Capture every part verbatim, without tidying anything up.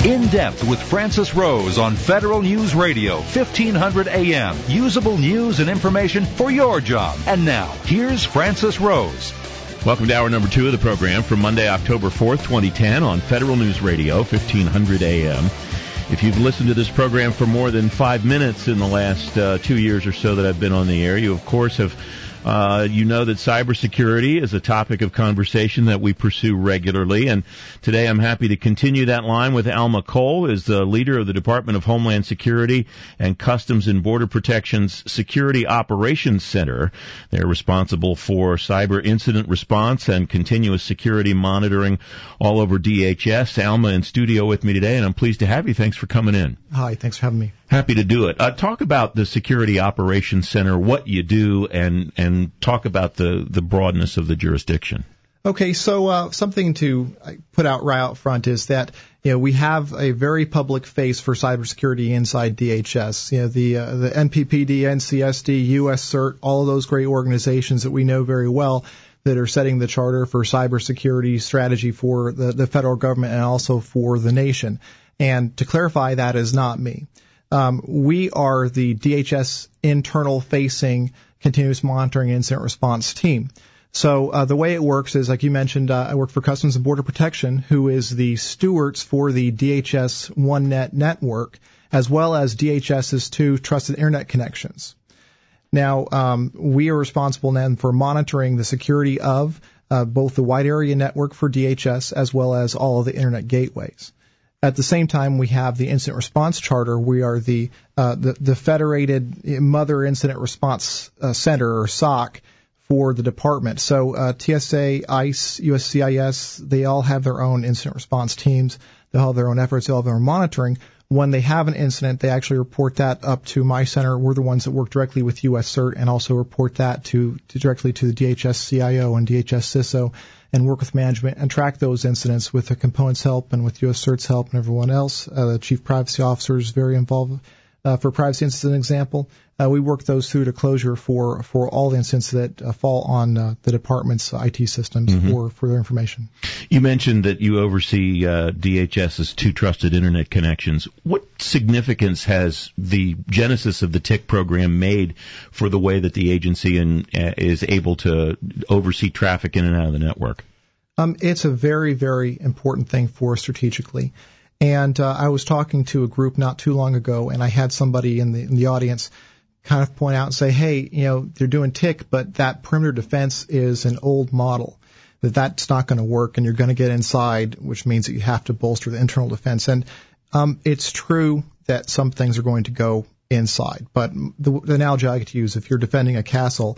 In Depth with Francis Rose on Federal News Radio, fifteen hundred A M. Usable news and information for your job. And now, here's Francis Rose. Welcome to hour number two of the program from Monday, October fourth, twenty ten on Federal News Radio, fifteen hundred A M. If you've listened to this program for more than five minutes in the last uh, two years or so that I've been on the air, you, of course, have Uh, you know that cybersecurity is a topic of conversation that we pursue regularly, and today I'm happy to continue that line with Alma Cole, is the leader of the Department of Homeland Security and Customs and Border Protection's Security Operations Center. They're responsible for cyber incident response and continuous security monitoring all over D H S. Alma in studio with me today, and I'm pleased to have you. Thanks for coming in. Hi, thanks for having me. Happy to do it. Uh, talk about the Security Operations Center, what you do, and and talk about the, the broadness of the jurisdiction. Okay, so uh, something to put out right out front is that you know we have a very public face for cybersecurity inside D H S. You know the uh, the N P P D, N C S D, U S CERT, all of those great organizations that we know very well that are setting the charter for cybersecurity strategy for the, the federal government and also for the nation. And to clarify, that is not me. Um, we are the D H S internal-facing continuous monitoring and incident response team. So uh, the way it works is, like you mentioned, uh, I work for Customs and Border Protection, who is the stewards for the D H S OneNet network, as well as DHS's two trusted internet connections. Now, um, we are responsible then for monitoring the security of uh, both the wide area network for D H S as well as all of the internet gateways. At the same time, we have the Incident Response Charter. We are the uh, the, the Federated Mother Incident Response uh, Center, or S O C, for the department. So uh, T S A, ICE, U S C I S, they all have their own incident response teams. They all have their own efforts. They all have their own monitoring. When they have an incident, they actually report that up to my center. We're the ones that work directly with U S CERT and also report that to, to directly to the D H S C I O and D H S C I S O, and work with management and track those incidents with the components help and with U S CERT's help and everyone else. Uh, the chief privacy officer is very involved. Uh, for privacy incidents, an example, uh, we work those through to closure for, for all the incidents that uh, fall on uh, the department's I T systems mm-hmm. for, for their information. You mentioned that you oversee uh, DHS's two trusted internet connections. What significance has the genesis of the T I C program made for the way that the agency in, uh, is able to oversee traffic in and out of the network? Um, it's a very, very important thing for us strategically. And uh, I was talking to a group not too long ago, and I had somebody in the in the audience kind of point out and say, hey, you know, they're doing T I C, but that perimeter defense is an old model, that that's not going to work, and you're going to get inside, which means that you have to bolster the internal defense. And um, it's true that some things are going to go inside, but the, the analogy I like to use, if you're defending a castle,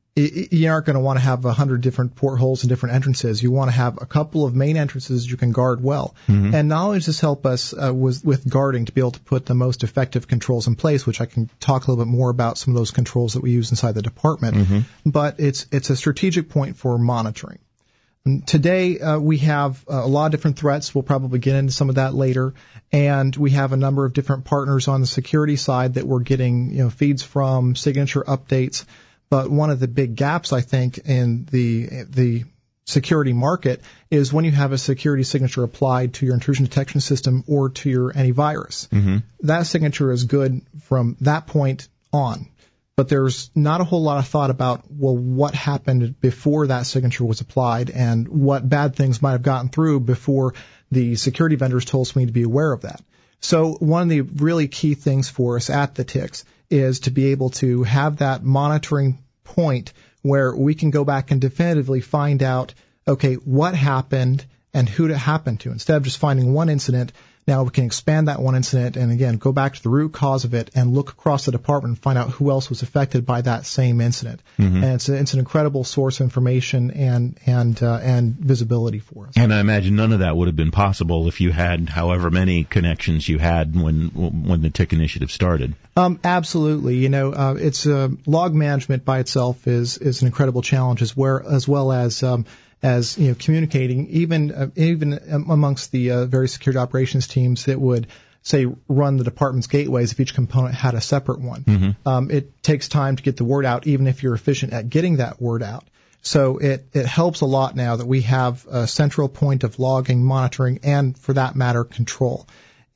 you aren't going to want to have a hundred different portholes and different entrances. You want to have a couple of main entrances you can guard well. Mm-hmm. And not only does this help us uh, with, with guarding to be able to put the most effective controls in place, which I can talk a little bit more about some of those controls that we use inside the department, mm-hmm. but it's it's a strategic point for monitoring. And today uh, we have uh, a lot of different threats. We'll probably get into some of that later. And we have a number of different partners on the security side that we're getting, you know, feeds from, signature updates. But one of the big gaps, I think, in the the security market is when you have a security signature applied to your intrusion detection system or to your antivirus. Mm-hmm. That signature is good from that point on. But there's not a whole lot of thought about, well, what happened before that signature was applied and what bad things might have gotten through before the security vendors told me to be aware of that. So one of the really key things for us at the T I C S is to be able to have that monitoring point where we can go back and definitively find out, okay, what happened and who it happened to. Instead of just finding one incident, now we can expand that one incident and, again, go back to the root cause of it and look across the department and find out who else was affected by that same incident. Mm-hmm. And it's, a, it's an incredible source of information and and uh, and visibility for us. And I imagine none of that would have been possible if you had however many connections you had when when the T I C initiative started. Um, absolutely. You know, uh, it's uh, log management by itself is is an incredible challenge, as where as well as um, as you know, communicating even uh, even amongst the uh, various security operations teams that would say run the department's gateways if each component had a separate one. Mm-hmm. Um, it takes time to get the word out, even if you're efficient at getting that word out. So it, it helps a lot now that we have a central point of logging, monitoring, and for that matter, control.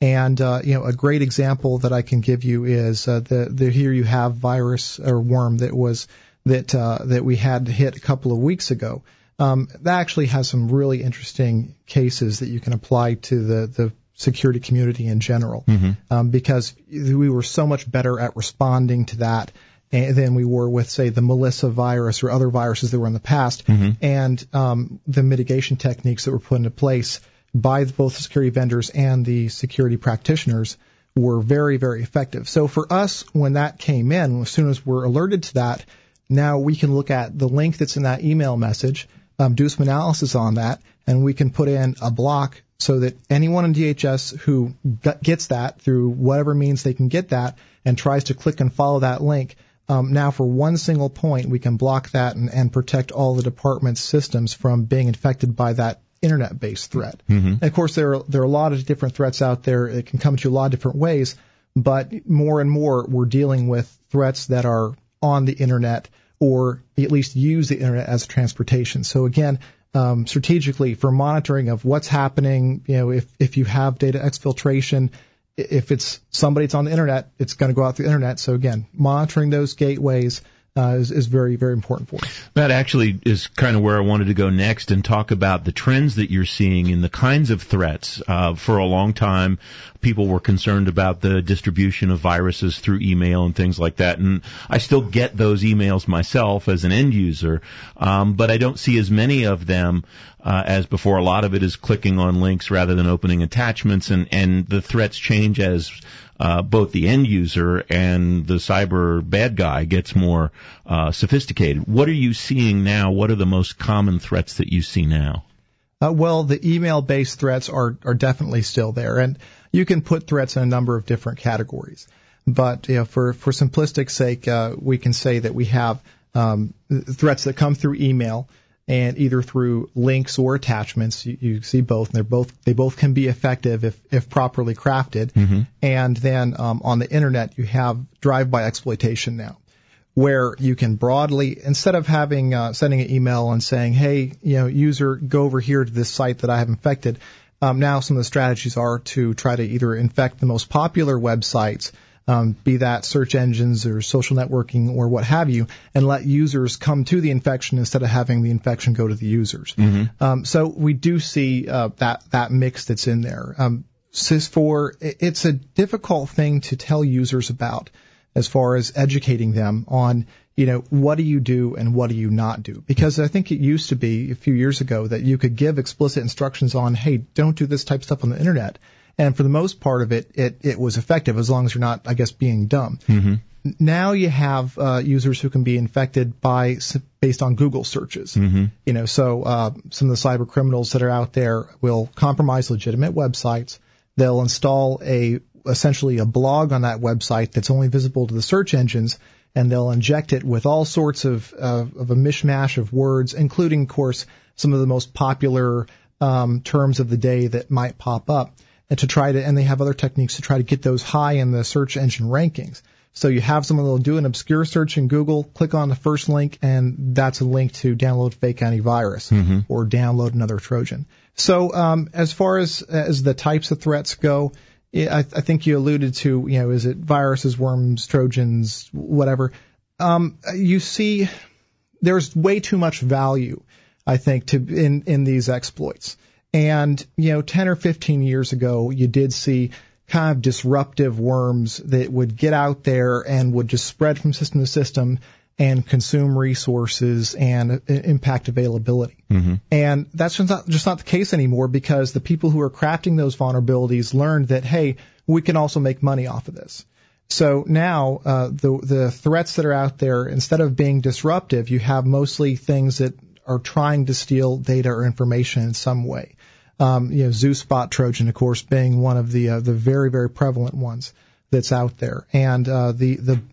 And uh, you know, a great example that I can give you is uh, the the here you have virus or worm that was that uh, that we had hit a couple of weeks ago. Um, that actually has some really interesting cases that you can apply to the the security community in general, mm-hmm. um, because we were so much better at responding to that than we were with, say, the Melissa virus or other viruses that were in the past, mm-hmm. and um, the mitigation techniques that were put into place by both the security vendors and the security practitioners were very, very effective. So for us, when that came in, as soon as we're alerted to that, now we can look at the link that's in that email message, um, do some analysis on that, and we can put in a block so that anyone in D H S who gets that through whatever means they can get that and tries to click and follow that link, um, now for one single point we can block that and, and protect all the department's systems from being infected by that internet-based threat. Mm-hmm. And of course, there are, there are a lot of different threats out there. It can come to a lot of different ways, but more and more we're dealing with threats that are on the internet or at least use the internet as transportation. So again, um, strategically for monitoring of what's happening, you know, if, if you have data exfiltration, if it's somebody that's on the internet, it's going to go out through the internet. So again, monitoring those gateways Uh, is, is very, very important for us. That actually is kind of where I wanted to go next and talk about the trends that you're seeing in the kinds of threats. Uh, for a long time, people were concerned about the distribution of viruses through email and things like that, and I still get those emails myself as an end user, um, but I don't see as many of them uh, as before. A lot of it is clicking on links rather than opening attachments, and, and the threats change as Uh, both the end user and the cyber bad guy gets more uh, sophisticated. What are you seeing now? What are the most common threats that you see now? Uh, well, the email-based threats are, are definitely still there, and you can put threats in a number of different categories. But you know, for for simplistic sake, uh, we can say that we have um, threats that come through email, and either through links or attachments. You, you see both, and they're both they both can be effective if if properly crafted. Mm-hmm. And then um, on the internet, you have drive-by exploitation now, where you can broadly, instead of having uh, sending an email and saying, hey, you know, user, go over here to this site that I have infected. Um, now some of the strategies are to try to either infect the most popular websites, Um, be that search engines or social networking or what have you, and let users come to the infection instead of having the infection go to the users. Mm-hmm. Um, so we do see uh, that that mix that's in there. Um, S I S four, it's a difficult thing to tell users about as far as educating them on, you know, what do you do and what do you not do? Because I think it used to be a few years ago that you could give explicit instructions on, hey, don't do this type of stuff on the internet. And for the most part of it, it, it was effective as long as you're not, I guess, being dumb. Mm-hmm. Now you have uh, users who can be infected by based on Google searches. Mm-hmm. You know, so uh, some of the cyber criminals that are out there will compromise legitimate websites. They'll install a essentially a blog on that website that's only visible to the search engines, and they'll inject it with all sorts of uh, of a mishmash of words, including, of course, some of the most popular um, terms of the day that might pop up. And to try to, and they have other techniques to try to get those high in the search engine rankings. So you have someone that'll do an obscure search in Google, click on the first link, and that's a link to download fake antivirus mm-hmm. or download another Trojan. So um, as far as as the types of threats go, I, I think you alluded to, you know, is it viruses, worms, Trojans, whatever? Um, you see, there's way too much value, I think, to in in these exploits. And, you know, ten or fifteen years ago, you did see kind of disruptive worms that would get out there and would just spread from system to system and consume resources and uh, impact availability. Mm-hmm. And that's just not, just not the case anymore, because the people who are crafting those vulnerabilities learned that, hey, we can also make money off of this. So now uh, the the threats that are out there, instead of being disruptive, you have mostly things that are trying to steal data or information in some way. Um, you know, ZooSpot Trojan, of course, being one of the uh, the very, very prevalent ones that's out there. And uh, the the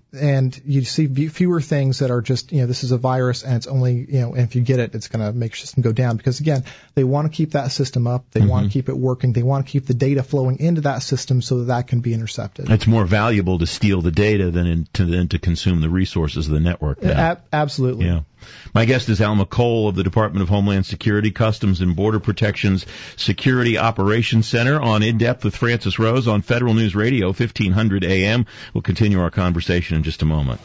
and you see fewer things that are just, you know, this is a virus and it's only, you know, and if you get it, it's going to make your system go down. Because again, they want to keep that system up. They mm-hmm. want to keep it working. They want to keep the data flowing into that system so that that can be intercepted. It's more valuable to steal the data than in, to, than to consume the resources of the network. A- absolutely. Yeah. My guest is Alma Cole of the Department of Homeland Security, Customs and Border Protection's Security Operations Center, on In Depth with Francis Rose on Federal News Radio, fifteen hundred A M. We'll continue our conversation in just a moment.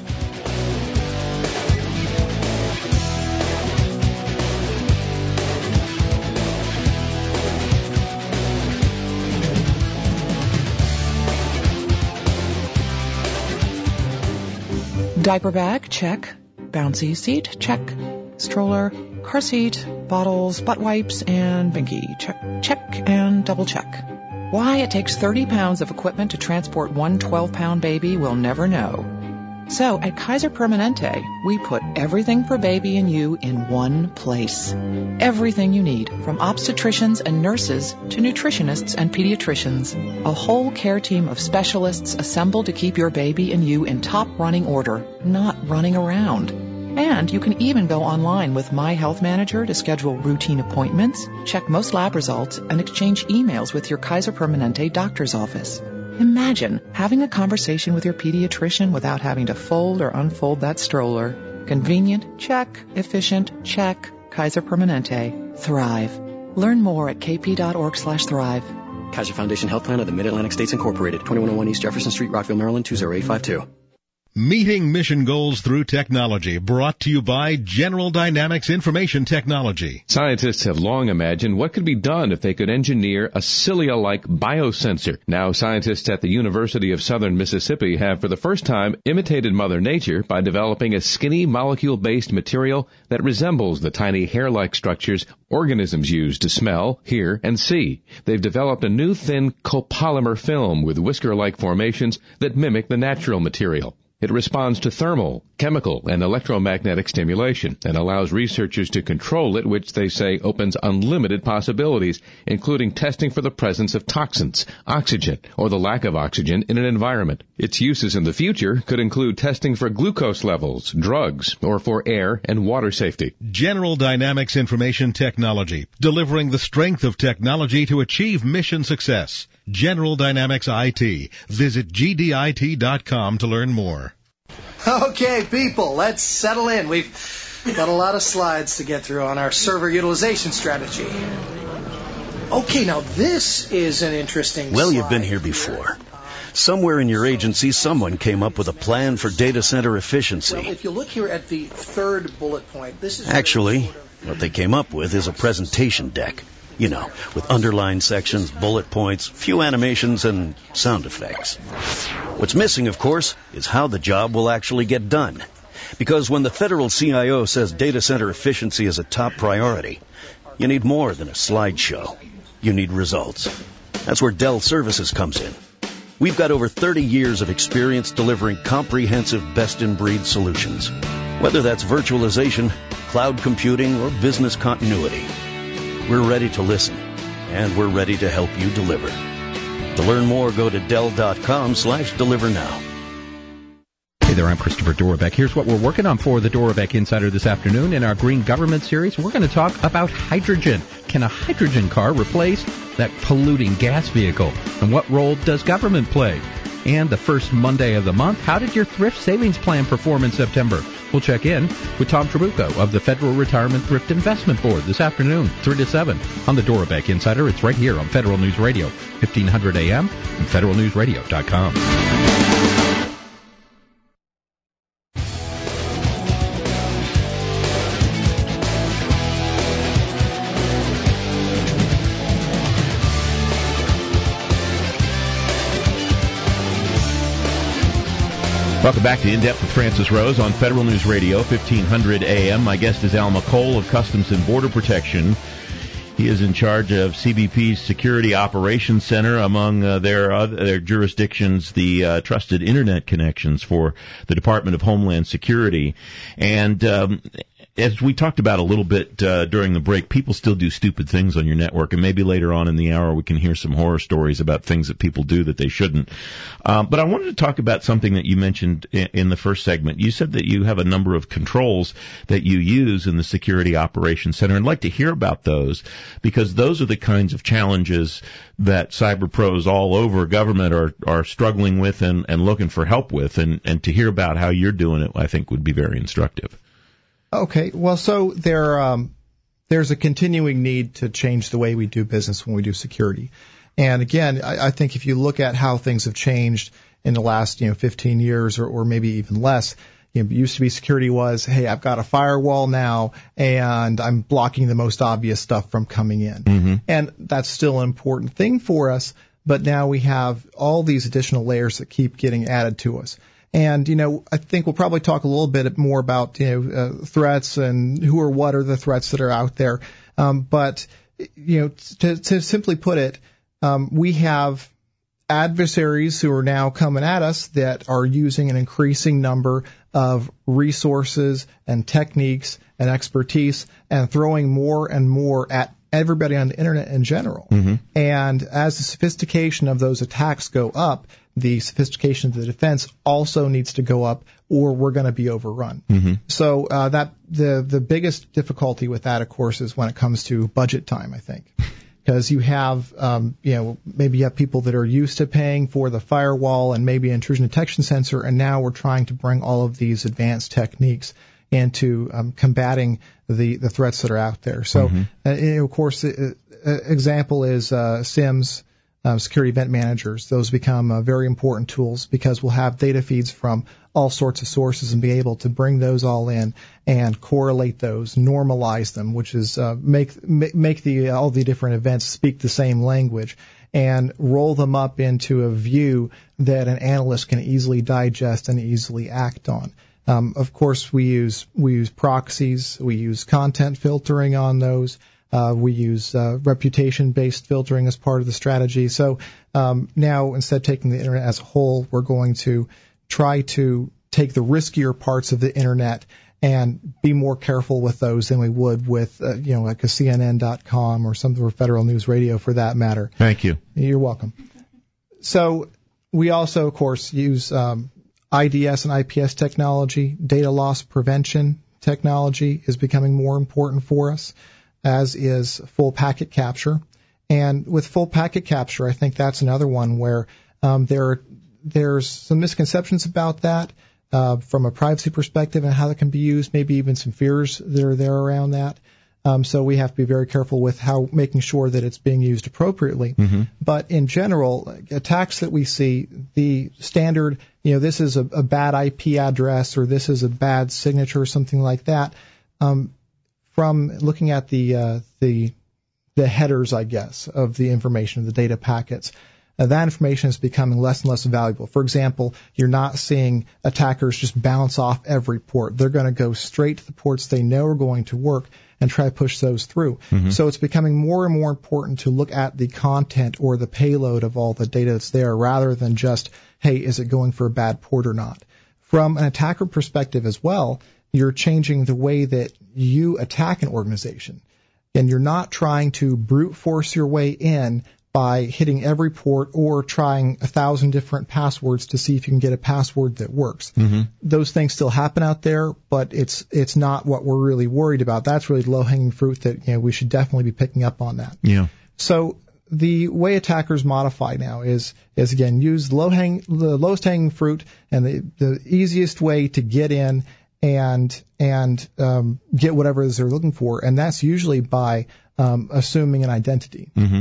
Diaper bag, check. Bouncy seat, check. Stroller, car seat, bottles, butt wipes, and binky, check, check, and double check. Why it takes thirty pounds of equipment to transport one twelve-pound baby, we'll never know. So at Kaiser Permanente, we put everything for baby and you in one place. Everything you need, from obstetricians and nurses to nutritionists and pediatricians. A whole care team of specialists assembled to keep your baby and you in top running order, not running around. And you can even go online with My Health Manager to schedule routine appointments, check most lab results, and exchange emails with your Kaiser Permanente doctor's office. Imagine having a conversation with your pediatrician without having to fold or unfold that stroller. Convenient? Check. Efficient? Check. Kaiser Permanente. Thrive. Learn more at kp.org slash thrive. Kaiser Foundation Health Plan of the Mid-Atlantic States Incorporated, twenty-one oh one East Jefferson Street, Rockville, Maryland, two zero eight five two. Meeting mission goals through technology, brought to you by General Dynamics Information Technology. Scientists have long imagined what could be done if they could engineer a cilia-like biosensor. Now scientists at the University of Southern Mississippi have for the first time imitated Mother Nature by developing a skinny molecule-based material that resembles the tiny hair-like structures organisms use to smell, hear, and see. They've developed a new thin copolymer film with whisker-like formations that mimic the natural material. It responds to thermal, chemical, and electromagnetic stimulation and allows researchers to control it, which they say opens unlimited possibilities, including testing for the presence of toxins, oxygen, or the lack of oxygen in an environment. Its uses in the future could include testing for glucose levels, drugs, or for air and water safety. General Dynamics Information Technology, delivering the strength of technology to achieve mission success. General Dynamics I T. Visit G D I T dot com to learn more. Okay, people, let's settle in. We've got a lot of slides to get through on our server utilization strategy. Okay, now this is an interesting Well, slide. You've been here before. Somewhere in your agency, someone came up with a plan for data center efficiency. Well, if you look here at the third bullet point, this is... Actually, sort of... what they came up with is a presentation deck. You know, with underlined sections, bullet points, few animations, and sound effects. What's missing, of course, is how the job will actually get done. Because when the federal C I O says data center efficiency is a top priority, you need more than a slideshow. You need results. That's where Dell Services comes in. We've got over thirty years of experience delivering comprehensive best-in-breed solutions. Whether that's virtualization, cloud computing, or business continuity. We're ready to listen, and we're ready to help you deliver. To learn more, go to Dell.com slash deliver now. Hey there, I'm Christopher Dorbeck. Here's what we're working on for the Dorbeck Insider this afternoon. In our Green Government series, we're going to talk about hydrogen. Can a hydrogen car replace that polluting gas vehicle? And what role does government play? And the first Monday of the month, how did your thrift savings plan perform in September? We'll check in with Tom Trabucco of the Federal Retirement Thrift Investment Board this afternoon, three to seven, on the Dorbeck Insider. It's right here on Federal News Radio, fifteen hundred A M and federal news radio dot com. Welcome back to In Depth with Francis Rose on Federal News Radio, fifteen hundred A M. My guest is Alma Cole of Customs and Border Protection. He is in charge of C B P's Security Operations Center, among uh, their other, their jurisdictions, the uh, trusted Internet connections for the Department of Homeland Security. And um, as we talked about a little bit uh, during the break, people still do stupid things on your network, and maybe later on in the hour we can hear some horror stories about things that people do that they shouldn't. Um, but I wanted to talk about something that you mentioned in, in the first segment. You said that you have a number of controls that you use in the Security Operations Center, and I'd like to hear about those, because those are the kinds of challenges that cyber pros all over government are, are struggling with and, and looking for help with, and, and to hear about how you're doing it, I think would be very instructive. Okay, well, so there, um, there's a continuing need to change the way we do business when we do security. And again, I, I think if you look at how things have changed in the last, you know, fifteen years or, or maybe even less, you know, it used to be security was, hey, I've got a firewall now and I'm blocking the most obvious stuff from coming in. Mm-hmm. And that's still an important thing for us, but now we have all these additional layers that keep getting added to us. And, you know, I think we'll probably talk a little bit more about, you know, uh, threats and who or what are the threats that are out there. Um, but, you know, to, to simply put it, um, we have adversaries who are now coming at us that are using an increasing number of resources and techniques and expertise and throwing more and more at everybody on the internet in general. Mm-hmm. And as the sophistication of those attacks go up, the sophistication of the defense also needs to go up, or we're going to be overrun. Mm-hmm. So uh, that the the biggest difficulty with that, of course, is when it comes to budget time, I think. Because you have, um, you know, maybe you have people that are used to paying for the firewall and maybe intrusion detection sensor, and now we're trying to bring all of these advanced techniques into um, combating the, the threats that are out there. So, mm-hmm. uh, you know, of course, uh, uh, example is uh, S I Ms, uh, security event managers. Those become uh, very important tools because we'll have data feeds from all sorts of sources and be able to bring those all in and correlate those, normalize them, which is uh, make make the all the different events speak the same language, and roll them up into a view that an analyst can easily digest and easily act on. Um, of course, we use we use proxies, we use content filtering on those. Uh, we use uh, reputation-based filtering as part of the strategy. So um, now, instead of taking the internet as a whole, we're going to try to take the riskier parts of the internet and be more careful with those than we would with, uh, you know, like a C N N dot com or something, or Federal News Radio for that matter. Thank you. You're welcome. So we also, of course, use um, I D S and I P S technology. Data loss prevention technology is becoming more important for us, as is full packet capture. And with full packet capture, I think that's another one where um, there there's some misconceptions about that uh, from a privacy perspective and how that can be used, maybe even some fears that are there around that. Um, so we have to be very careful with how making sure that it's being used appropriately. Mm-hmm. But in general, attacks that we see, the standard, you know, this is a, a bad I P address or this is a bad signature or something like that. Um, from looking at the uh, the the headers, I guess, of the information, the data packets, uh, that information is becoming less and less valuable. For example, you're not seeing attackers just bounce off every port. They're going to go straight to the ports they know are going to work and try to push those through. Mm-hmm. So it's becoming more and more important to look at the content or the payload of all the data that's there rather than just, hey, is it going for a bad port or not? From an attacker perspective as well, you're changing the way that you attack an organization. And you're not trying to brute force your way in by hitting every port or trying a thousand different passwords to see if you can get a password that works. Mm-hmm. Those things still happen out there, but it's it's not what we're really worried about. That's really low-hanging fruit that, you know, we should definitely be picking up on that. Yeah. So the way attackers modify now is, is again, use low hang, the lowest hanging fruit and the, the easiest way to get in and and um, get whatever it is they're looking for, and that's usually by um, assuming an identity. Mm-hmm.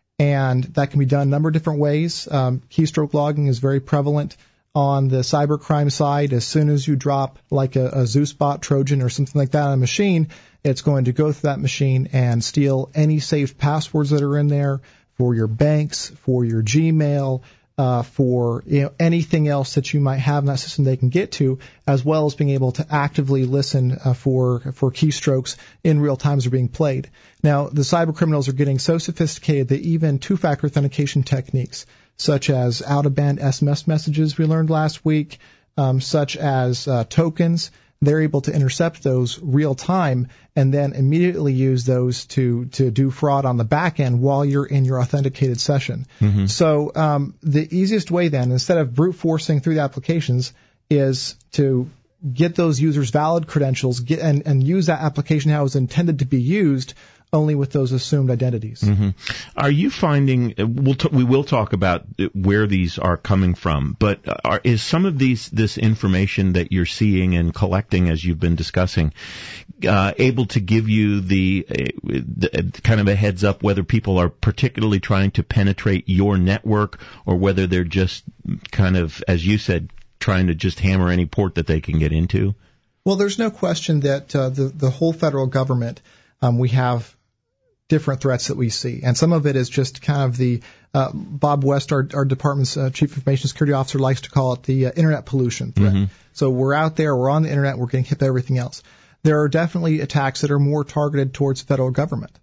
And that can be done a number of different ways. Um, keystroke logging is very prevalent on the cybercrime side. As soon as you drop like a, a ZeusBot Trojan or something like that on a machine, it's going to go through that machine and steal any saved passwords that are in there for your banks, for your Gmail, Uh, for, you know, anything else that you might have in that system they can get to, as well as being able to actively listen uh, for for keystrokes in real time as they're being played. Now, the cyber criminals are getting so sophisticated that even two-factor authentication techniques, such as out-of-band S M S messages we learned last week, um, such as uh, tokens, they're able to intercept those real time and then immediately use those to, to do fraud on the back end while you're in your authenticated session. Mm-hmm. So um, the easiest way then, instead of brute forcing through the applications, is to get those users valid credentials get, and, and use that application how it was intended to be used, only with those assumed identities. Mm-hmm. Are you finding, we'll t- we will talk about where these are coming from, but are, is some of these this information that you're seeing and collecting as you've been discussing uh, able to give you the, uh, the kind of a heads up whether people are particularly trying to penetrate your network or whether they're just kind of, as you said, trying to just hammer any port that they can get into? Well, there's no question that uh, the, the whole federal government, um, we have different threats that we see. And some of it is just kind of the, uh, Bob West, our, our department's uh, chief information security officer, likes to call it the uh, internet pollution threat. Mm-hmm. So we're out there, we're on the internet, we're getting hit by everything else. There are definitely attacks that are more targeted towards federal government.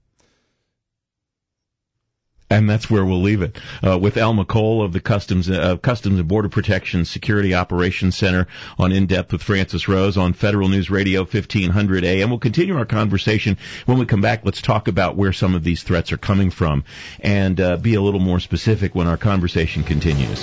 And that's where we'll leave it. Uh, with Al McColl of the Customs, uh, Customs and Border Protection Security Operations Center on In Depth with Francis Rose on Federal News Radio fifteen hundred A M. We'll continue our conversation. When we come back, let's talk about where some of these threats are coming from and uh, be a little more specific when our conversation continues.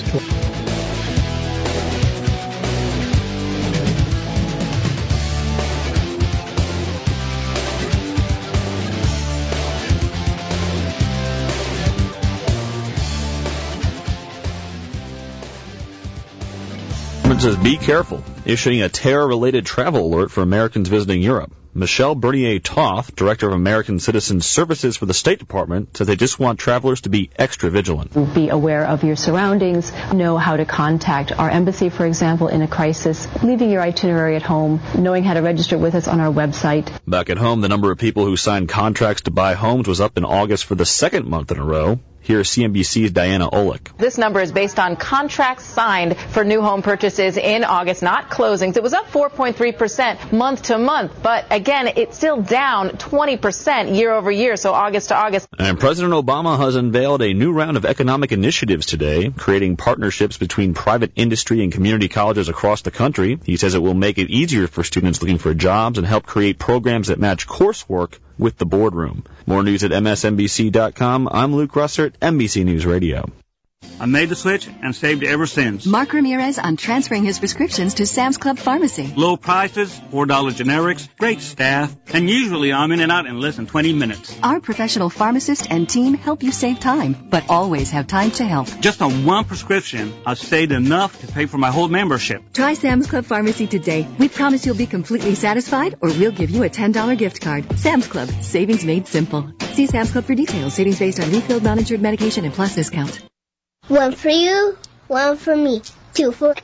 Says be careful, issuing a terror-related travel alert for Americans visiting Europe. Michelle Bernier-Toth, Director of American Citizen Services for the State Department, says they just want travelers to be extra vigilant. Be aware of your surroundings, know how to contact our embassy, for example, in a crisis, leaving your itinerary at home, knowing how to register with us on our website. Back at home, the number of people who signed contracts to buy homes was up in August for the second month in a row. Here's C N B C's Diana Olick. This number is based on contracts signed for new home purchases in August, not closings. It was up four point three percent month to month, but again, it's still down twenty percent year over year, so August to August. And President Obama has unveiled a new round of economic initiatives today, creating partnerships between private industry and community colleges across the country. He says it will make it easier for students looking for jobs and help create programs that match coursework with the boardroom. More news at M S N B C dot com. I'm Luke Russert, N B C News Radio. I made the switch and saved ever since. Mark Ramirez on transferring his prescriptions to Sam's Club Pharmacy. Low prices, four dollar generics, great staff, and usually I'm in and out in less than twenty minutes. Our professional pharmacist and team help you save time, but always have time to help. Just on one prescription, I've saved enough to pay for my whole membership. Try Sam's Club Pharmacy today. We promise you'll be completely satisfied, or we'll give you a ten dollar gift card. Sam's Club, savings made simple. See Sam's Club for details. Savings based on refilled non-insured medication and plus discount. One for you, one for me, two for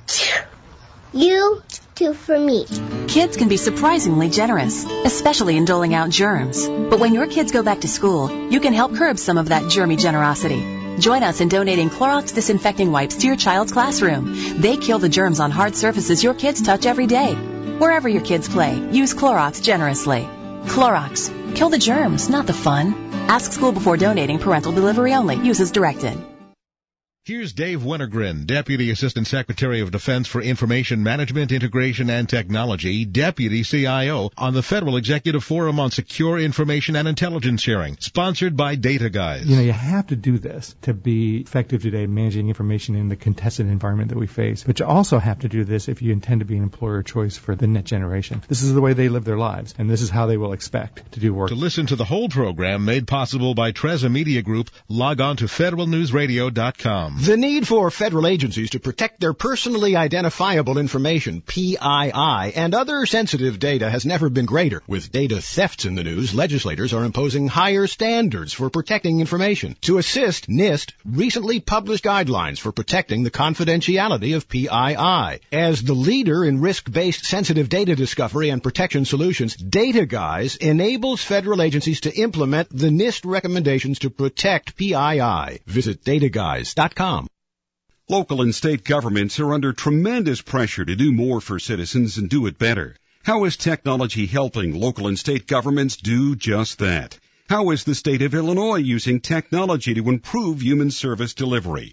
you, two for me. Kids can be surprisingly generous, especially in doling out germs. But when your kids go back to school, you can help curb some of that germy generosity. Join us in donating Clorox disinfecting wipes to your child's classroom. They kill the germs on hard surfaces your kids touch every day. Wherever your kids play, use Clorox generously. Clorox. Kill the germs, not the fun. Ask school before donating. Parental delivery only. Use as directed. Here's Dave Wintergren, Deputy Assistant Secretary of Defense for Information Management, Integration, and Technology, Deputy C I O, on the Federal Executive Forum on Secure Information and Intelligence Sharing, sponsored by Data Guys. You know, you have to do this to be effective today managing information in the contested environment that we face. But you also have to do this if you intend to be an employer of choice for the next generation. This is the way they live their lives, and this is how they will expect to do work. To listen to the whole program made possible by Treza Media Group, log on to federal news radio dot com. The need for federal agencies to protect their personally identifiable information, P I I, and other sensitive data has never been greater. With data thefts in the news, legislators are imposing higher standards for protecting information. To assist, NIST recently published guidelines for protecting the confidentiality of P I I. As the leader in risk-based sensitive data discovery and protection solutions, Data Guys enables federal agencies to implement the NIST recommendations to protect P I I. Visit data guys dot com. Local and state governments are under tremendous pressure to do more for citizens and do it better. How is technology helping local and state governments do just that? How is the state of Illinois using technology to improve human service delivery?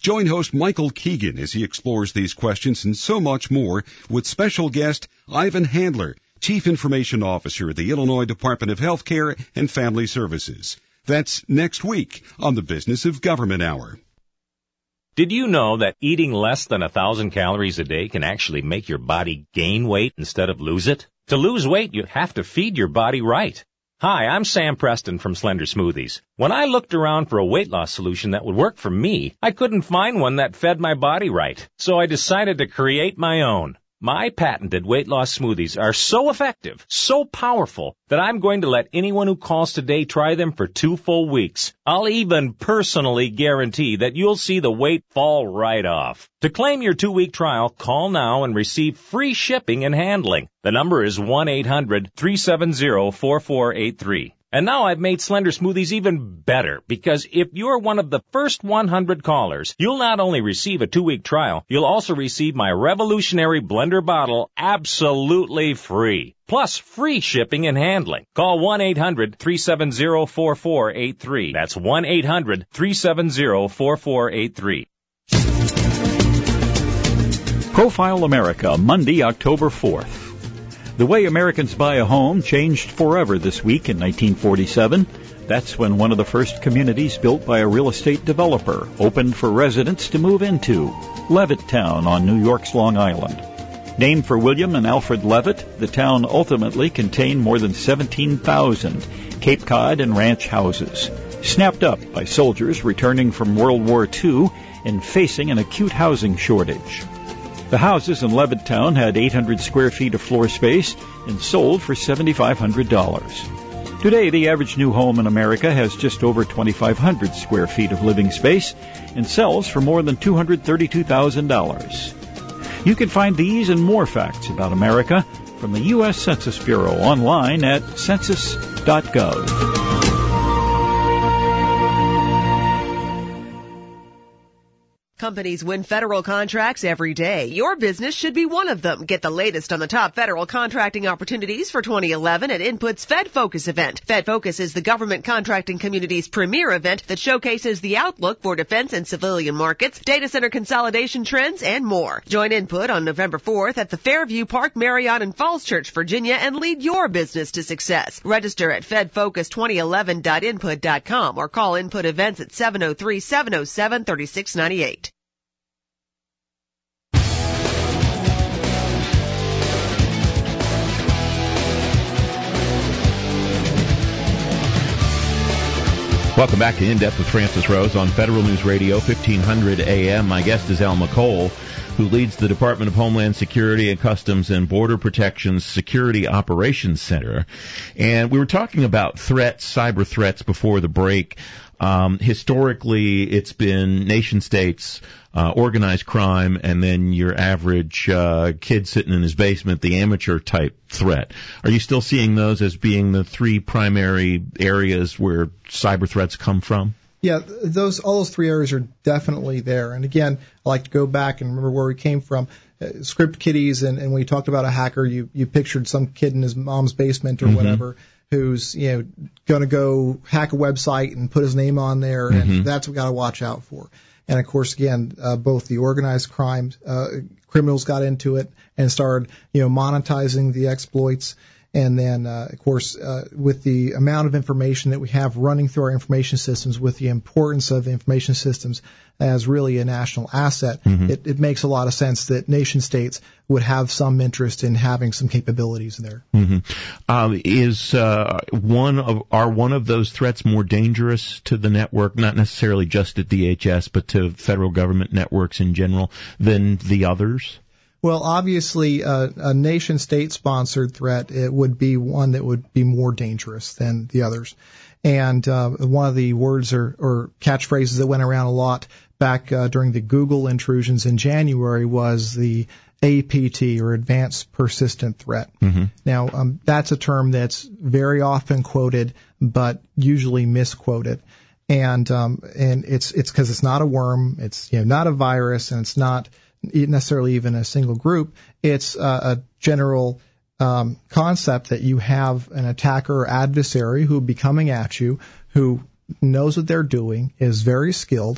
Join host Michael Keegan as he explores these questions and so much more with special guest Ivan Handler, Chief Information Officer at the Illinois Department of Health Care and Family Services. That's next week on the Business of Government Hour. Did you know that eating less than a thousand calories a day can actually make your body gain weight instead of lose it? To lose weight, you have to feed your body right. Hi, I'm Sam Preston from Slender Smoothies. When I looked around for a weight loss solution that would work for me, I couldn't find one that fed my body right. So I decided to create my own. My patented weight loss smoothies are so effective, so powerful, that I'm going to let anyone who calls today try them for two full weeks. I'll even personally guarantee that you'll see the weight fall right off. To claim your two-week trial, call now and receive free shipping and handling. The number is one eight hundred three seven zero four four eight three. And now I've made Slender Smoothies even better, because if you're one of the first one hundred callers, you'll not only receive a two-week trial, you'll also receive my revolutionary blender bottle absolutely free. Plus free shipping and handling. Call one eight hundred three seven zero four four eight three. That's one eight hundred three seven zero four four eight three. Profile America, Monday, October fourth. The way Americans buy a home changed forever this week in nineteen forty-seven. That's when one of the first communities built by a real estate developer opened for residents to move into, Levittown on New York's Long Island. Named for William and Alfred Levitt, the town ultimately contained more than seventeen thousand Cape Cod and ranch houses, snapped up by soldiers returning from World War Two and facing an acute housing shortage. The houses in Levittown had eight hundred square feet of floor space and sold for seven thousand five hundred dollars. Today, the average new home in America has just over two thousand five hundred square feet of living space and sells for more than two hundred thirty-two thousand dollars. You can find these and more facts about America from the U S Census Bureau online at census dot gov. Companies win federal contracts every day. Your business should be one of them. Get the latest on the top federal contracting opportunities for twenty eleven at Input's FedFocus event. FedFocus is the government contracting community's premier event that showcases the outlook for defense and civilian markets, data center consolidation trends, and more. Join Input on November fourth at the Fairview Park Marriott in Falls Church, Virginia, and lead your business to success. Register at fed focus twenty eleven dot input dot com or call Input Events at seven oh three, seven oh seven, three six nine eight. Welcome back to In Depth with Francis Rose on Federal News Radio, fifteen hundred A M. My guest is Al McCall, who leads the Department of Homeland Security and Customs and Border Protection's Security Operations Center. And we were talking about threats, cyber threats before the break. Um, historically, it's been nation states, uh, organized crime, and then your average uh, kid sitting in his basement, the amateur type threat. Are you still seeing those as being the three primary areas where cyber threats come from? Yeah, those all those three areas are definitely there. And again, I like to go back and remember where we came from. Uh, script kiddies, and, and when you talked about a hacker, you, you pictured some kid in his mom's basement or mm-hmm. whatever, who's, you know, going to go hack a website and put his name on there, and mm-hmm. that's what we got to watch out for. And of course, again, uh, both the organized crime uh, criminals got into it and started, you know, monetizing the exploits. And then, uh, of course, uh, with the amount of information that we have running through our information systems, with the importance of the information systems as really a national asset, mm-hmm. it, it makes a lot of sense that nation states would have some interest in having some capabilities there. Mm-hmm. Um, is uh, one of are one of those threats more dangerous to the network, not necessarily just at D H S, but to federal government networks in general, than the others? Well, obviously, uh, a nation-state-sponsored threat, it would be one that would be more dangerous than the others. And uh, one of the words or, or catchphrases that went around a lot back uh, during the Google intrusions in January was the A P T, or Advanced Persistent Threat. Mm-hmm. Now, um, that's a term that's very often quoted, but usually misquoted. And um, and it's it's because it's not a worm, it's you know not a virus, and it's not necessarily even a single group. It's uh, a general um, concept that you have an attacker or adversary who be coming at you, who knows what they're doing, is very skilled,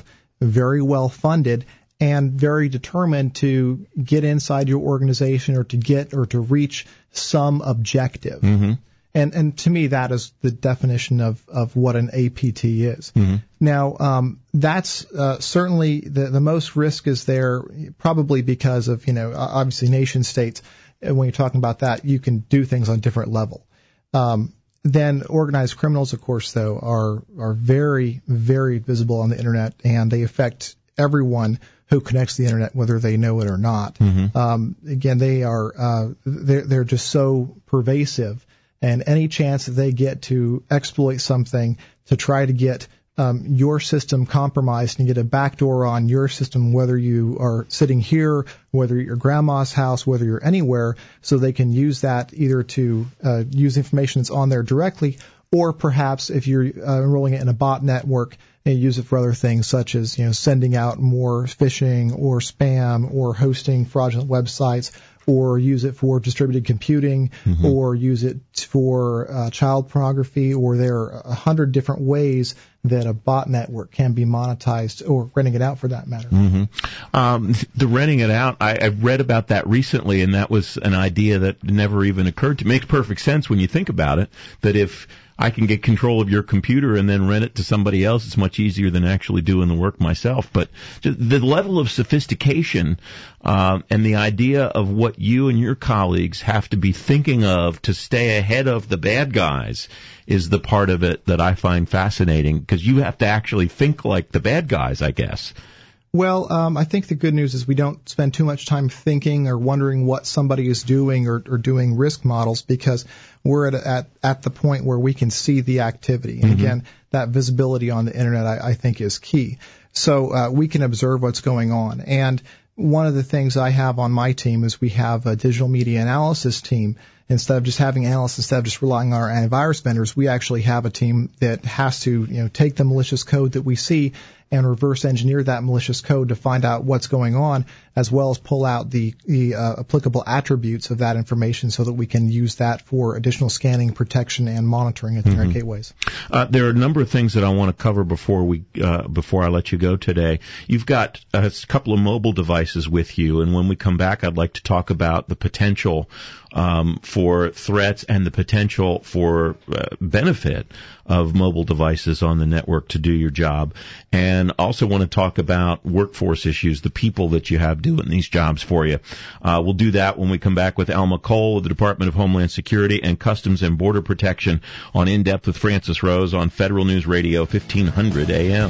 very well funded, and very determined to get inside your organization or to get or to reach some objective. Mm-hmm. And and to me, that is the definition of, of what an A P T is. Mm-hmm. Now, um, that's uh, certainly the, the most risk is there, probably because of, you know, obviously nation states. When you're talking about that, you can do things on a different level. Um, then organized criminals, of course, though, are are very, very visible on the internet, and they affect everyone who connects to the internet, whether they know it or not. Mm-hmm. Um, again, they are uh, they're, they're just so pervasive. And any chance that they get to exploit something to try to get um, your system compromised and get a backdoor on your system, whether you are sitting here, whether you're at your grandma's house, whether you're anywhere, so they can use that either to uh, use information that's on there directly, or perhaps if you're uh, enrolling it in a bot network and use it for other things such as, you know, sending out more phishing or spam or hosting fraudulent websites, or use it for distributed computing, mm-hmm. or use it for uh, child pornography, or there are a hundred different ways that a bot network can be monetized, or renting it out for that matter. Mm-hmm. Um, the renting it out, I, I read about that recently, and that was an idea that never even occurred to me. It makes perfect sense when you think about it, that if I can get control of your computer and then rent it to somebody else, it's much easier than actually doing the work myself. But the level of sophistication uh, and the idea of what you and your colleagues have to be thinking of to stay ahead of the bad guys is the part of it that I find fascinating, because you have to actually think like the bad guys, I guess. Well, um, I think the good news is we don't spend too much time thinking or wondering what somebody is doing or, or doing risk models, because we're at, at at the point where we can see the activity. And mm-hmm. again, that visibility on the internet, I, I think, is key. So uh, we can observe what's going on. And one of the things I have on my team is we have a digital media analysis team. Instead of just having analysts, instead of just relying on our antivirus vendors, we actually have a team that has to, you know, take the malicious code that we see and reverse engineer that malicious code to find out what's going on, as well as pull out the, the uh, applicable attributes of that information so that we can use that for additional scanning, protection, and monitoring of internet mm-hmm. gateways. Uh, there are a number of things that I want to cover before we uh, before I let you go today. You've got a couple of mobile devices with you, and when we come back, I'd like to talk about the potential um, for threats and the potential for uh, benefit of mobile devices on the network to do your job. And also want to talk about workforce issues, the people that you have doing these jobs for you. Uh, we'll do that when we come back with Alma Cole of the Department of Homeland Security and Customs and Border Protection on In Depth with Francis Rose on Federal News Radio, fifteen hundred A M.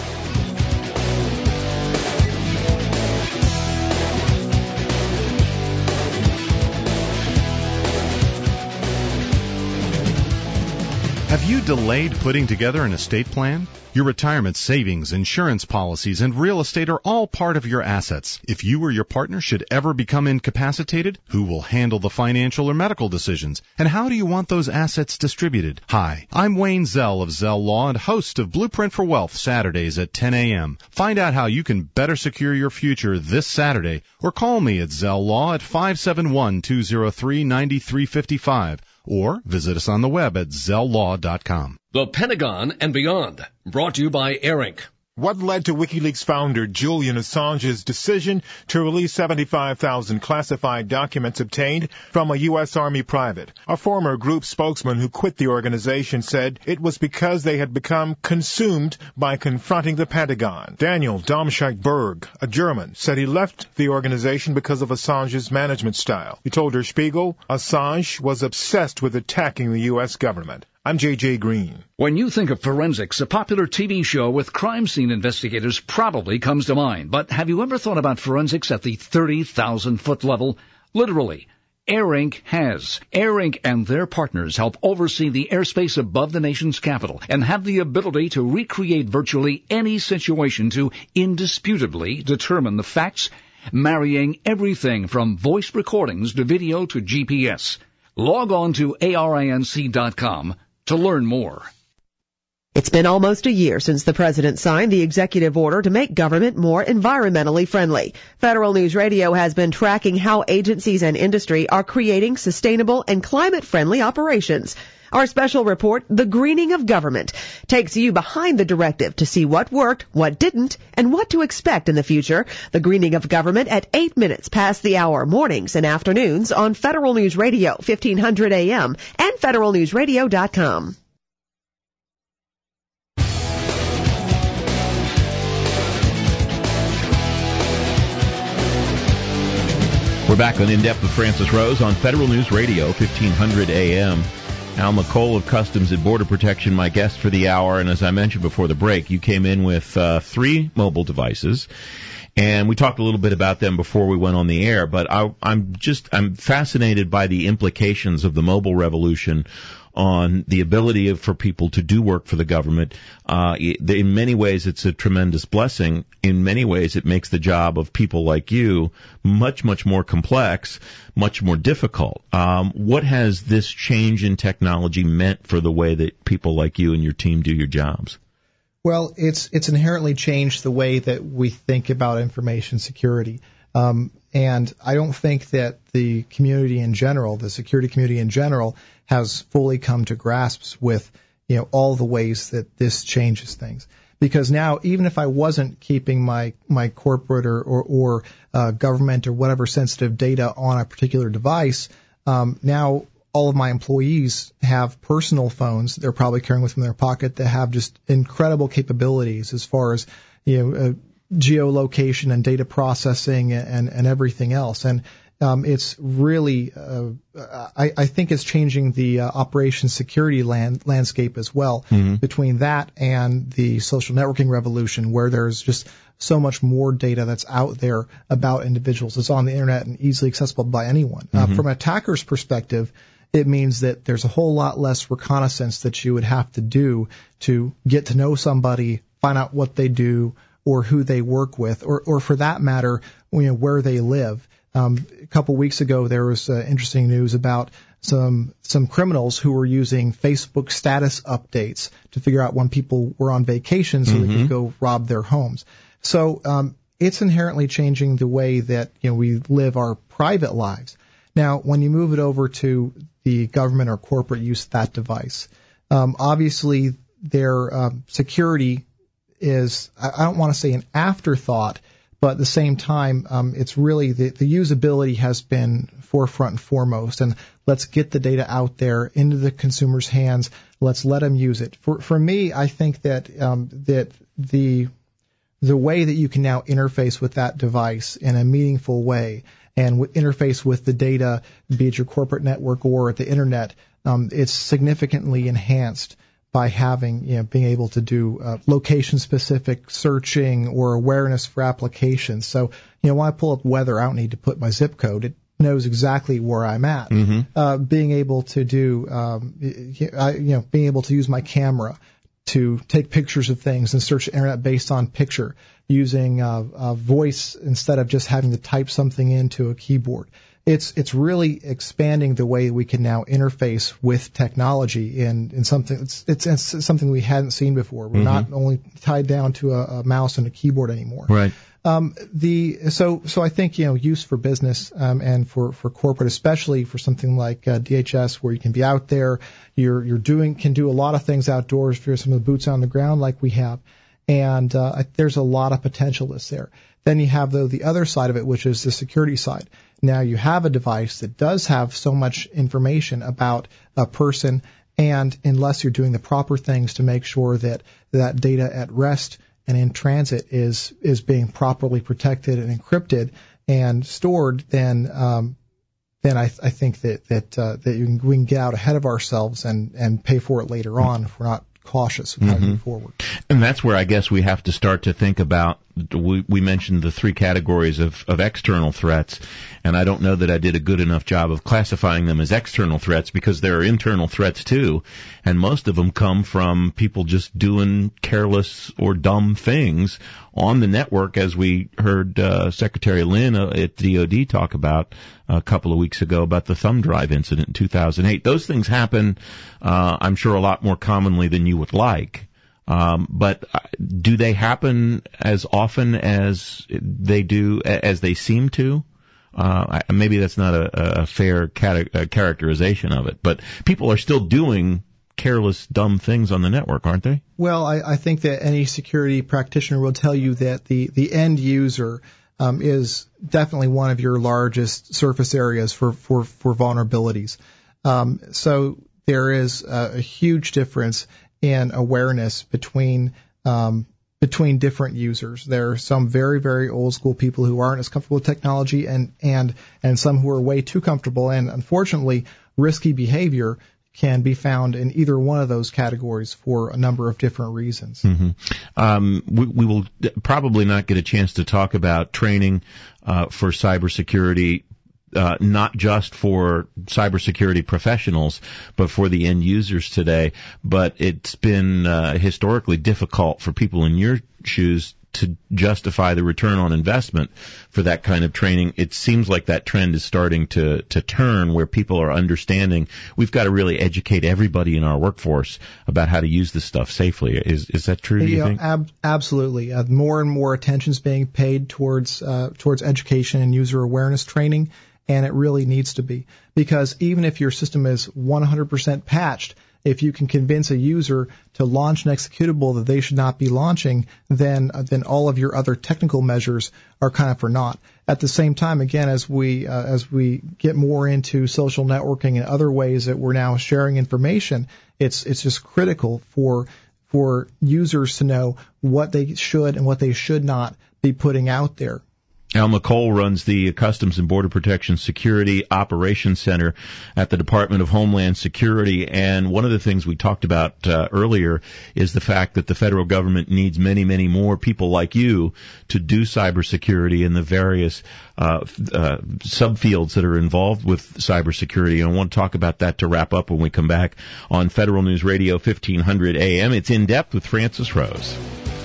Have you delayed putting together an estate plan? Your retirement savings, insurance policies, and real estate are all part of your assets. If you or your partner should ever become incapacitated, who will handle the financial or medical decisions? And how do you want those assets distributed? Hi, I'm Wayne Zell of Zell Law and host of Blueprint for Wealth Saturdays at ten a.m. Find out how you can better secure your future this Saturday, or call me at Zell Law at five seven one, two zero three, nine three five five. Or visit us on the web at zell law dot com. The Pentagon and Beyond, brought to you by ARINC. What led to WikiLeaks founder Julian Assange's decision to release seventy-five thousand classified documents obtained from a U S Army private? A former group spokesman who quit the organization said it was because they had become consumed by confronting the Pentagon. Daniel Domscheit-Berg, a German, said he left the organization because of Assange's management style. He told Der Spiegel Assange was obsessed with attacking the U S government. I'm J J Green. When you think of forensics, a popular T V show with crime scene investigators probably comes to mind. But have you ever thought about forensics at the thirty thousand foot level? Literally. ARINC has. ARINC and their partners help oversee the airspace above the nation's capital and have the ability to recreate virtually any situation to indisputably determine the facts, marrying everything from voice recordings to video to G P S. Log on to A R I N C dot com to learn more. It's been almost a year since the president signed the executive order to make government more environmentally friendly. Federal News Radio has been tracking how agencies and industry are creating sustainable and climate-friendly operations. Our special report, The Greening of Government, takes you behind the directive to see what worked, what didn't, and what to expect in the future. The Greening of Government at eight minutes past the hour, mornings and afternoons on Federal News Radio, fifteen hundred A M and federal news radio dot com. We're back on In Depth with Francis Rose on Federal News Radio, fifteen hundred A M. Al McCall of Customs and Border Protection, my guest for the hour. And as I mentioned before the break, you came in with uh, three mobile devices. And we talked a little bit about them before we went on the air. But I, I'm just I'm fascinated by the implications of the mobile revolution on the ability of, for people to do work for the government. Uh, in many ways, it's a tremendous blessing. In many ways, it makes the job of people like you much, much more complex, much more difficult. Um, what has this change in technology meant for the way that people like you and your team do your jobs? Well, it's it's inherently changed the way that we think about information security. Um, and I don't think that the community in general, the security community in general, has fully come to grasps with, you know, all the ways that this changes things. Because now, even if I wasn't keeping my, my corporate or, or, or uh, government or whatever sensitive data on a particular device, um, now all of my employees have personal phones they're probably carrying with them in their pocket that have just incredible capabilities as far as, you know, uh, geolocation and data processing and, and everything else. And um, it's really, uh, I, I think it's changing the uh, operations security land, landscape as well, mm-hmm. between that and the social networking revolution, where there's just so much more data that's out there about individuals. It's on the internet and easily accessible by anyone. Mm-hmm. Uh, from an attacker's perspective, it means that there's a whole lot less reconnaissance that you would have to do to get to know somebody, find out what they do, or who they work with, or, or for that matter, you know, where they live. Um, a couple weeks ago, there was uh, interesting news about some some criminals who were using Facebook status updates to figure out when people were on vacation so mm-hmm. they could go rob their homes. So um, it's inherently changing the way that, you know, we live our private lives. Now, when you move it over to the government or corporate use of that device, um, obviously their um, security is, I don't want to say an afterthought, but at the same time, um, it's really the, the usability has been forefront and foremost. And let's get the data out there into the consumer's hands. Let's let them use it. For for me, I think that um, that the the way that you can now interface with that device in a meaningful way and w- interface with the data, be it your corporate network or at the internet, um, it's significantly enhanced by having, you know, being able to do uh, location-specific searching or awareness for applications. So, you know, when I pull up weather, I don't need to put my zip code. It knows exactly where I'm at. Mm-hmm. Uh, being able to do, um, I, you know, being able to use my camera to take pictures of things and search the internet based on picture, using uh, uh, voice instead of just having to type something into a keyboard. It's it's really expanding the way we can now interface with technology in, in something it's, it's it's something we hadn't seen before. We're mm-hmm. not only tied down to a, a mouse and a keyboard anymore. Right. Um, the so so I think, you know, use for business um, and for, for corporate, especially for something like uh, D H S, where you can be out there, you're you're doing can do a lot of things outdoors if you're some of the boots on the ground like we have, and uh, there's a lot of potential that's there. Then you have, though, the other side of it, which is the security side. Now you have a device that does have so much information about a person, and unless you're doing the proper things to make sure that that data at rest and in transit is is being properly protected and encrypted and stored, then um, then I, I think that that uh, that you can, we can get out ahead of ourselves and and pay for it later on if we're not cautious of how to move forward. And that's where I guess we have to start to think about, we, we mentioned the three categories of, of external threats, and I don't know that I did a good enough job of classifying them as external threats, because there are internal threats too, and most of them come from people just doing careless or dumb things on the network, as we heard uh, Secretary Lynn uh, at D O D talk about a couple of weeks ago about the thumb drive incident in two thousand eight. Those things happen, uh, I'm sure, a lot more commonly than you would like. Um, but do they happen as often as they do, as they seem to? Uh, I, maybe that's not a, a fair cata- a characterization of it, but people are still doing careless, dumb things on the network, aren't they? Well, I, I think that any security practitioner will tell you that the, the end user um, is definitely one of your largest surface areas for, for, for vulnerabilities. Um, so there is a, a huge difference in awareness between um, between different users. There are some very, very old school people who aren't as comfortable with technology, and and and some who are way too comfortable. And unfortunately, risky behavior can be found in either one of those categories for a number of different reasons. Mm-hmm. Um, we, we will probably not get a chance to talk about training uh, for cybersecurity, uh, not just for cybersecurity professionals, but for the end users today. But it's been uh, historically difficult for people in your shoes to justify the return on investment for that kind of training. It seems like that trend is starting to, to turn, where people are understanding we've got to really educate everybody in our workforce about how to use this stuff safely. Is is that true, do you yeah, think? Ab- absolutely. Uh, more and more attention is being paid towards uh, towards education and user awareness training, and it really needs to be. Because even if your system is one hundred percent patched, if you can convince a user to launch an executable that they should not be launching, then uh, then all of your other technical measures are kind of for naught. At the same time, again, as we uh, as we get more into social networking and other ways that we're now sharing information, it's it's just critical for for users to know what they should and what they should not be putting out there. Al McColl runs the Customs and Border Protection Security Operations Center at the Department of Homeland Security. And one of the things we talked about uh, earlier is the fact that the federal government needs many, many more people like you to do cybersecurity in the various uh, uh, subfields that are involved with cybersecurity. And I want to talk about that to wrap up when we come back on Federal News Radio fifteen hundred A M. It's In Depth with Francis Rose.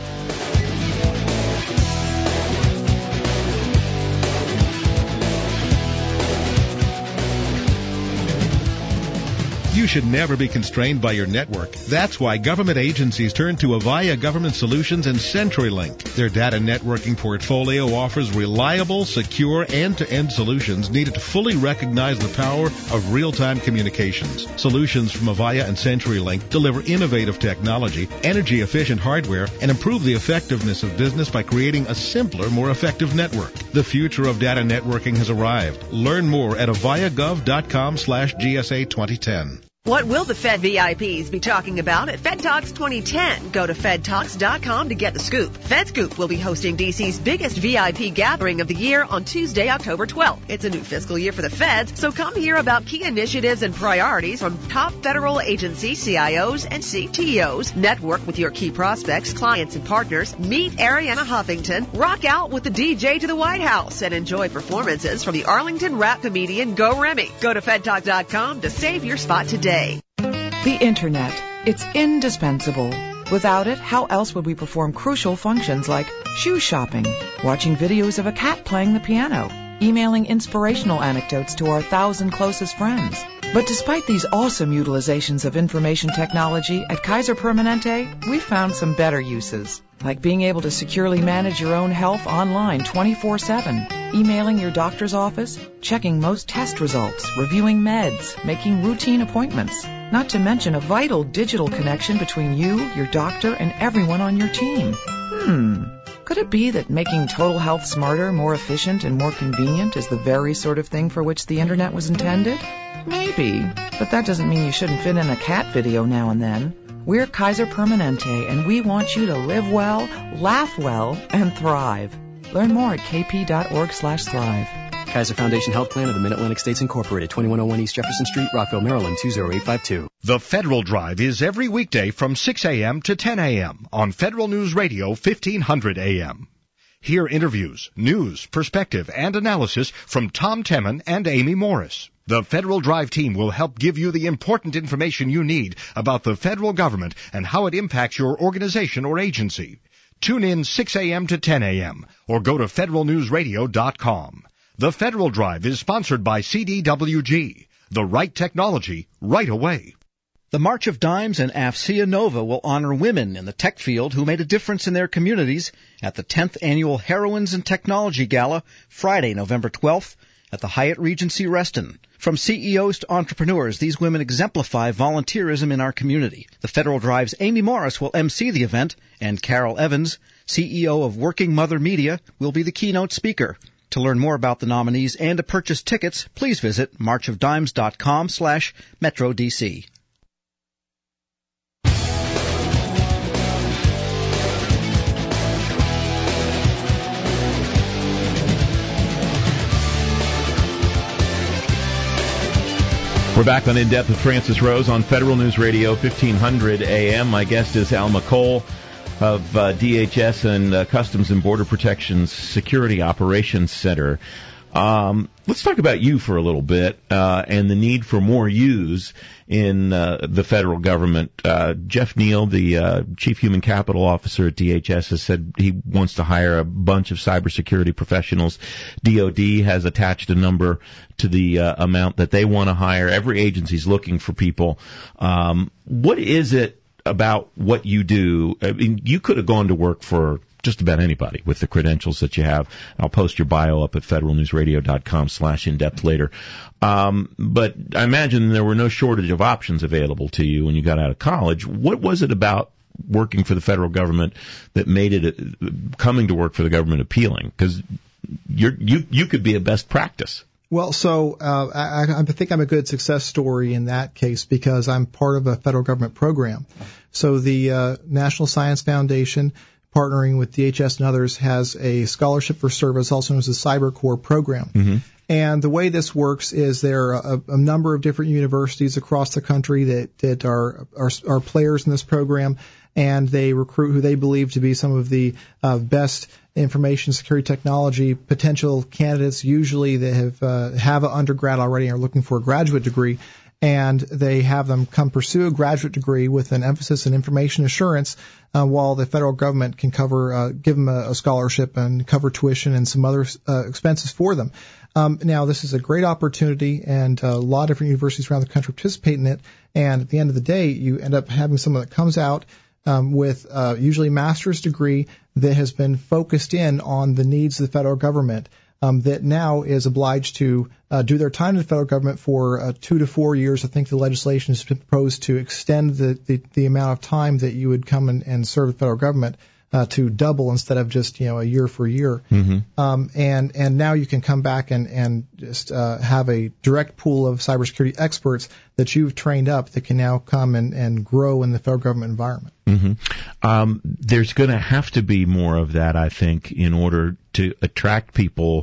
You should never be constrained by your network. That's why government agencies turn to Avaya Government Solutions and CenturyLink. Their data networking portfolio offers reliable, secure, end-to-end solutions needed to fully recognize the power of real-time communications. Solutions from Avaya and CenturyLink deliver innovative technology, energy-efficient hardware, and improve the effectiveness of business by creating a simpler, more effective network. The future of data networking has arrived. Learn more at avayagov.com slash GSA 2010. What will the Fed V I Ps be talking about at Fed Talks twenty ten? Go to fed talks dot com to get the scoop. FedScoop will be hosting D C's biggest V I P gathering of the year on Tuesday, October twelfth. It's a new fiscal year for the Feds, so come hear about key initiatives and priorities from top federal agency C I Os and C T Os. Network with your key prospects, clients, and partners. Meet Arianna Huffington. Rock out with the D J to the White House and enjoy performances from the Arlington rap comedian Go Remy. Go to fed talk dot com to save your spot today. The Internet. It's indispensable. Without it, how else would we perform crucial functions like shoe shopping, watching videos of a cat playing the piano, emailing inspirational anecdotes to our thousand closest friends? But despite these awesome utilizations of information technology, at Kaiser Permanente, we found some better uses, like being able to securely manage your own health online twenty-four seven, emailing your doctor's office, checking most test results, reviewing meds, making routine appointments, not to mention a vital digital connection between you, your doctor, and everyone on your team. Hmm. Could it be that making total health smarter, more efficient, and more convenient is the very sort of thing for which the Internet was intended? Maybe. But that doesn't mean you shouldn't fit in a cat video now and then. We're Kaiser Permanente, and we want you to live well, laugh well, and thrive. Learn more at kp.org slash thrive. Kaiser Foundation Health Plan of the Mid-Atlantic States Incorporated, twenty-one oh one East Jefferson Street, Rockville, Maryland, two oh eight five two. The Federal Drive is every weekday from six a.m. to ten a.m. on Federal News Radio fifteen hundred A M. Hear interviews, news, perspective, and analysis from Tom Temin and Amy Morris. The Federal Drive team will help give you the important information you need about the federal government and how it impacts your organization or agency. Tune in six a.m. to ten a.m. or go to federal news radio dot com. The Federal Drive is sponsored by C D W G. The right technology, right away. The March of Dimes and AFCEA Nova will honor women in the tech field who made a difference in their communities at the tenth Annual Heroines in Technology Gala, Friday, November twelfth, at the Hyatt Regency Reston. From C E Os to entrepreneurs, these women exemplify volunteerism in our community. The Federal Drive's Amy Morris will emcee the event, and Carol Evans, C E O of Working Mother Media, will be the keynote speaker. To learn more about the nominees and to purchase tickets, please visit marchofdimes.com slash MetroDC. We're back on In Depth with Francis Rose on Federal News Radio, fifteen hundred A M. My guest is Al McColl of uh, D H S and uh, Customs and Border Protection's Security Operations Center. Um, let's talk about you for a little bit uh, and the need for more U's in uh, the federal government. Uh, Jeff Neal, the uh, Chief Human Capital Officer at D H S, has said he wants to hire a bunch of cybersecurity professionals. D O D has attached a number to the uh, amount that they want to hire. Every agency's looking for people. Um, what is it about what you do? I mean, you could have gone to work for just about anybody with the credentials that you have. I'll post your bio up at federalnewsradio.com slash in-depth later. Um, but I imagine there were no shortage of options available to you when you got out of college. What was it about working for the federal government that made it, uh, coming to work for the government appealing? Because you're, you, you could be a best practice. Well, so uh, I, I think I'm a good success story in that case because I'm part of a federal government program. So the uh, National Science Foundation, partnering with D H S and others, has a scholarship for service, also known as the Cyber Corps program. Mm-hmm. And the way this works is there are a, a number of different universities across the country that, that are, are are players in this program, and they recruit who they believe to be some of the uh, best information security technology potential candidates, usually that have uh, have an undergrad already and are looking for a graduate degree. And they have them come pursue a graduate degree with an emphasis in information assurance, uh, while the federal government can cover, uh, give them a, a scholarship and cover tuition and some other uh, expenses for them. Um, now, this is a great opportunity, and a lot of different universities around the country participate in it. And at the end of the day, you end up having someone that comes out um, with uh, usually a master's degree that has been focused in on the needs of the federal government. Um, that now is obliged to uh, do their time in the federal government for uh, two to four years. I think the legislation is proposed to extend the, the, the amount of time that you would come and, and serve the federal government uh, to double instead of just, you know, a year for year. Mm-hmm. Um, and, and now you can come back and, and just uh, have a direct pool of cybersecurity experts that you've trained up that can now come and, and grow in the federal government environment. Mm-hmm. Um, there's going to have to be more of that, I think, in order to attract people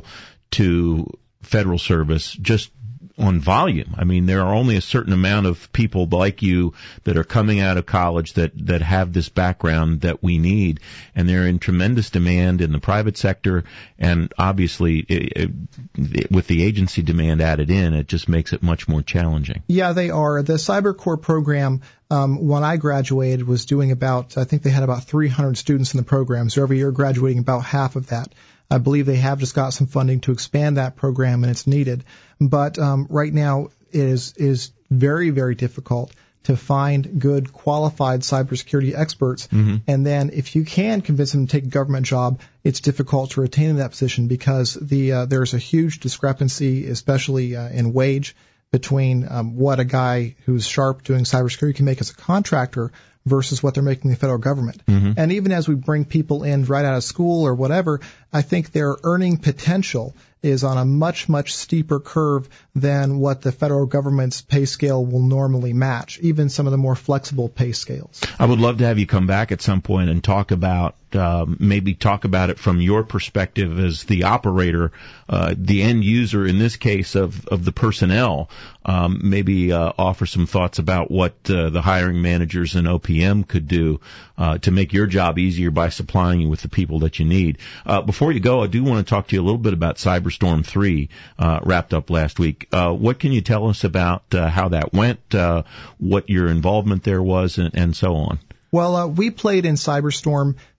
to federal service just on volume. I mean, there are only a certain amount of people like you that are coming out of college that, that have this background that we need, and they're in tremendous demand in the private sector, and obviously it, it, with the agency demand added in, it just makes it much more challenging. Yeah, they are. The Cyber Corps program, um, when I graduated, was doing about, I think they had about three hundred students in the program, so every year graduating about half of that. I believe they have just got some funding to expand that program, and it's needed. But um, right now it is is very, very difficult to find good, qualified cybersecurity experts. Mm-hmm. And then if you can convince them to take a government job, it's difficult to retain in that position because the uh, there's a huge discrepancy, especially uh, in wage, between um, what a guy who's sharp doing cybersecurity can make as a contractor versus what they're making in the federal government. Mm-hmm. And even as we bring people in right out of school or whatever, I think their earning potential is on a much, much steeper curve than what the federal government's pay scale will normally match, even some of the more flexible pay scales. I would love to have you come back at some point and talk about, um, maybe talk about it from your perspective as the operator, uh, the end user in this case of, of the personnel, um, maybe uh, offer some thoughts about what uh, the hiring managers and O P M could do uh, to make your job easier by supplying you with the people that you need. Uh, before you go, I do want to talk to you a little bit about Cyberstorm three, uh, wrapped up last week. Uh, what can you tell us about uh, how that went, uh, what your involvement there was, and, and so on? Well, uh, we played in Cyberstorm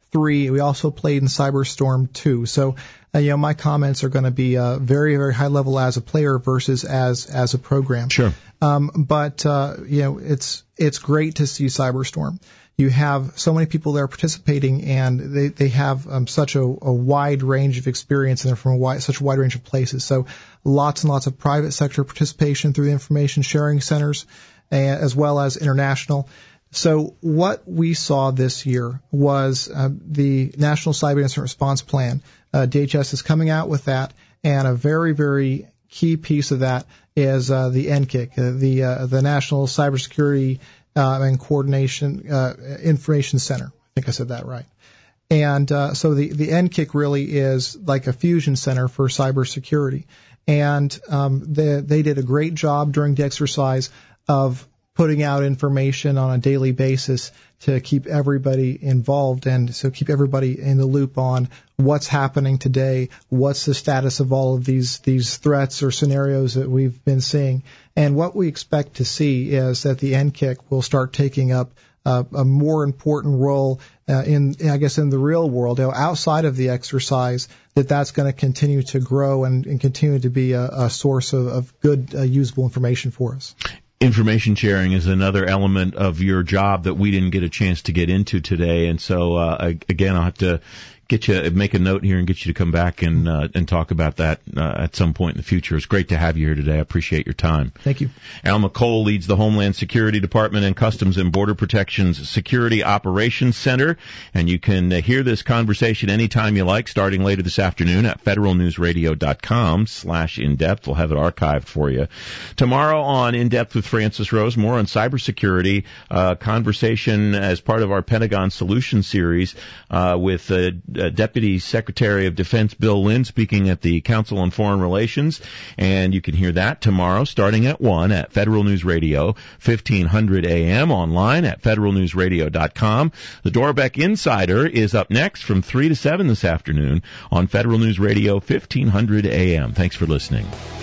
three. We also played in Cyberstorm two. So, uh, you know, my comments are going to be uh, very, very high level as a player versus as as a program. Sure. Um, but uh, you know, it's it's great to see Cyberstorm. You have so many people there participating, and they they have um, such a, a wide range of experience, and they're from a wide, such a wide range of places. So, lots and lots of private sector participation through the information sharing centers, and, as well as international. So what we saw this year was uh, the National Cyber Incident Response Plan. Uh, D H S is coming out with that, and a very, very key piece of that is uh, the N C I C, uh, the uh, the National Cybersecurity uh, and Coordination uh, Information Center. I think I said that right. And uh, so the the N C I C really is like a fusion center for cybersecurity, and um, they they did a great job during the exercise of putting out information on a daily basis to keep everybody involved and so keep everybody in the loop on what's happening today, what's the status of all of these these threats or scenarios that we've been seeing. And what we expect to see is that the N C I C will start taking up uh, a more important role uh, in, I guess, in the real world, you know, outside of the exercise, that that's going to continue to grow and, and continue to be a, a source of, of good, uh, usable information for us. Information sharing is another element of your job that we didn't get a chance to get into today, and so uh, again, I'll have to get you make a note here and get you to come back and uh, and talk about that uh, at some point in the future. It's great to have you here today. I appreciate your time. Thank you. Al McColl leads the Homeland Security Department and Customs and Border Protection's Security Operations Center, and you can uh, hear this conversation anytime you like, starting later this afternoon at federalnewsradio.com slash in-depth. We'll have it archived for you. Tomorrow on In-Depth with Francis Rose, more on cybersecurity, uh, conversation as part of our Pentagon Solutions series uh, with uh, Uh, Deputy Secretary of Defense Bill Lynn speaking at the Council on Foreign Relations, and you can hear that tomorrow starting at one at Federal News Radio, fifteen hundred A M, online at federal news radio dot com. The Dorbeck Insider is up next from three to seven this afternoon on Federal News Radio, fifteen hundred A M. Thanks for listening.